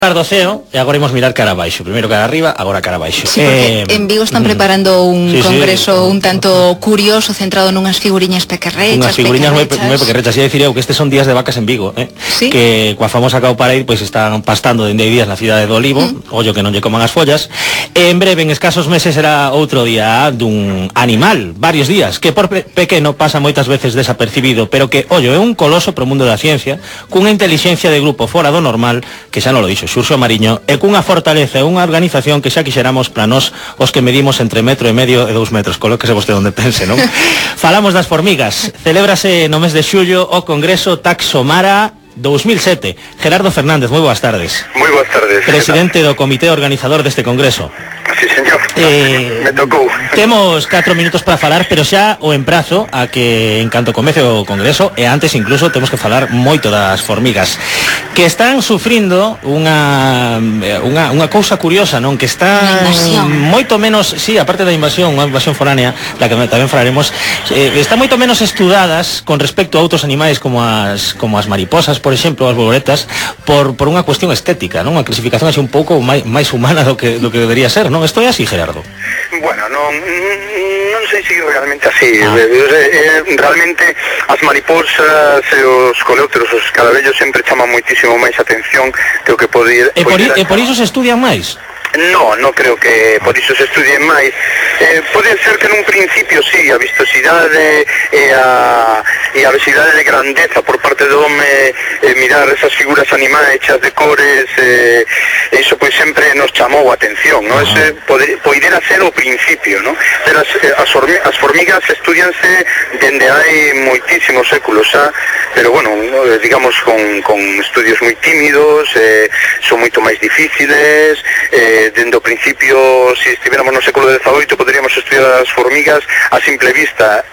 Do ceo e agora imos mirar cara abaixo. Primeiro cara arriba, agora cara abaixo. Sí, porque en Vigo están preparando un congreso un tanto curioso, centrado nunhas figuriñas pequerrechas. Unhas figuriñas moi pequerrechas. E dicir eu que estes son días de vacas en Vigo, ¿Sí? Que coa famosa Cow Parade pois están pastando dende hai días na cidade do Olivo, ollo que non lle coman as follas. E en breve, en escasos meses, será outro día dun animal, varios días, que por pequeno pasa moitas veces desapercibido, pero que, ollo, é un coloso pro mundo da ciencia, cunha intelixencia de grupo fora do normal, que xa non lo dixo Xurxo Mariño, e cunha fortaleza e unha organización que xa quixeramos para nós os que medimos entre 1,5 metros e 2 metros, colóquese vostede onde pense, non? Falamos das formigas. Celébrase no mes de xullo o Congreso Taxomara 2007. Gerardo Fernández, moi boas tardes. Moi boas tardes. Presidente do comité organizador deste congreso. Sí, señor. Me tocou. Temos 4 minutos para falar, pero xa o emprazo a que en canto comece o congreso, e antes incluso temos que falar moito das formigas, que están sufrindo unha cousa curiosa, non? Que están moito menos, sí, aparte da invasión, unha invasión foránea, da que tamén falaremos, están moito menos estudadas con respecto a outros animais como as mariposas, por exemplo, as borboletas, por unha cuestión estética, non? Unha clasificación así un pouco máis humana do que debería ser, non? Esto é así, Gerardo? Bueno, non sei se realmente así. Realmente as mariposas e os coleópteros, os escarabellos sempre chaman moitísimo máis atención que o que pode... E por iso se estudian máis? No creo que por iso se estudien máis. Pode ser que nun principio sí, a vistosidade e a vistosidade de grandeza por parte do home, mirar esas figuras animais chas de cores, iso pois sempre nos chamou a atención, no? Ese poidera ser o principio, no? Pero as formigas estudianse dende hai moitísimos séculos xa, pero bueno, digamos con estudios moi tímidos, son moito máis difíciles. Dende o principio, se estiveramos no século XVIII, poderíamos estudiar as formigas a simple vista,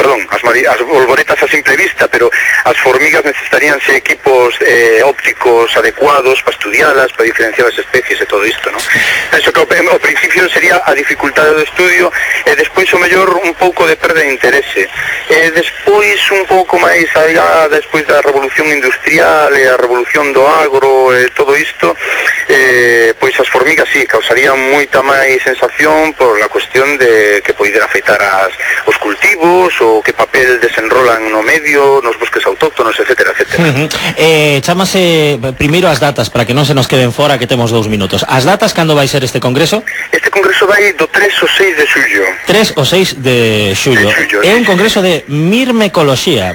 as bolboretas a simple vista, pero as formigas necesitaríanse equipos ópticos adecuados para estudialas, para diferenciar as especies e todo isto, non? Penso que o principio sería a dificultade do estudio, e despois o mellor un pouco de perda de interese, e despois un pouco máis allá, despois da revolución industrial e a revolución do agro e todo isto, pois as formigas sí, causarían moita máis sensación por la cuestión de que poidera afectar os cultivos, ou que papel desenrolan no medio, nos bosques autóctonos, etcétera, etcétera. Chámase primeiro as datas, para que non se nos queden fora, que temos 2 minutos. As datas, cando vai ser este congreso? Este congreso vai do 3 ao 6 de xullo. 3 ou 6 de xullo. É un congreso de mirmecoloxía.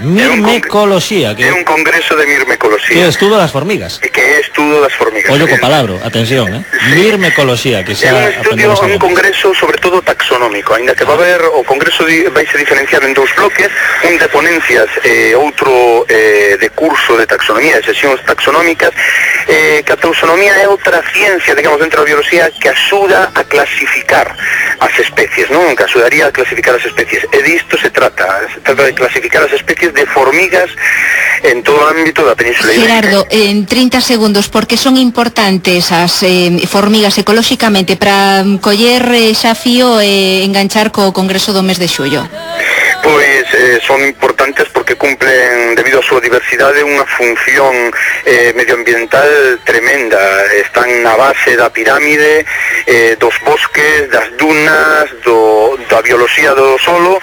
É un congreso de mirmecoloxía. Que é estudo das formigas. Que é estudo das formigas. Ollo co palabro, atención, mirmecoloxía, que xa é un estudio, un congreso sobre todo taxonómico, aínda que va haber, o congreso vai se diferenciar en 2 bloques, un de ponencias e outro de curso de taxonomía, de sesións taxonómicas, que a taxonomía é outra ciencia, digamos, dentro da biología, que axuda a clasificar as especies, non? Que axudaría a clasificar as especies, e disto se trata de clasificar as especies de formigas en todo o ámbito da Península Ibérica. Gerardo, en 30 segundos, por que son importantes as formigas ecolóxicamente para coller xa fío e enganchar co Congreso do mes de xullo? Pois son importantes porque cumplen, debido a súa diversidade, unha función medioambiental tremenda. Están na base da pirámide, dos bosques, das dunas, da bioloxía do solo.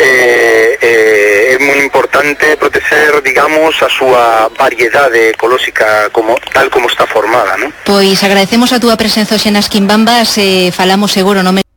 É moi importante proteger, digamos, a súa variedade ecolóxica tal como está formada, non? Pois agradecemos a túa presenza hoxe nas Quimbambas, falamos seguro no mes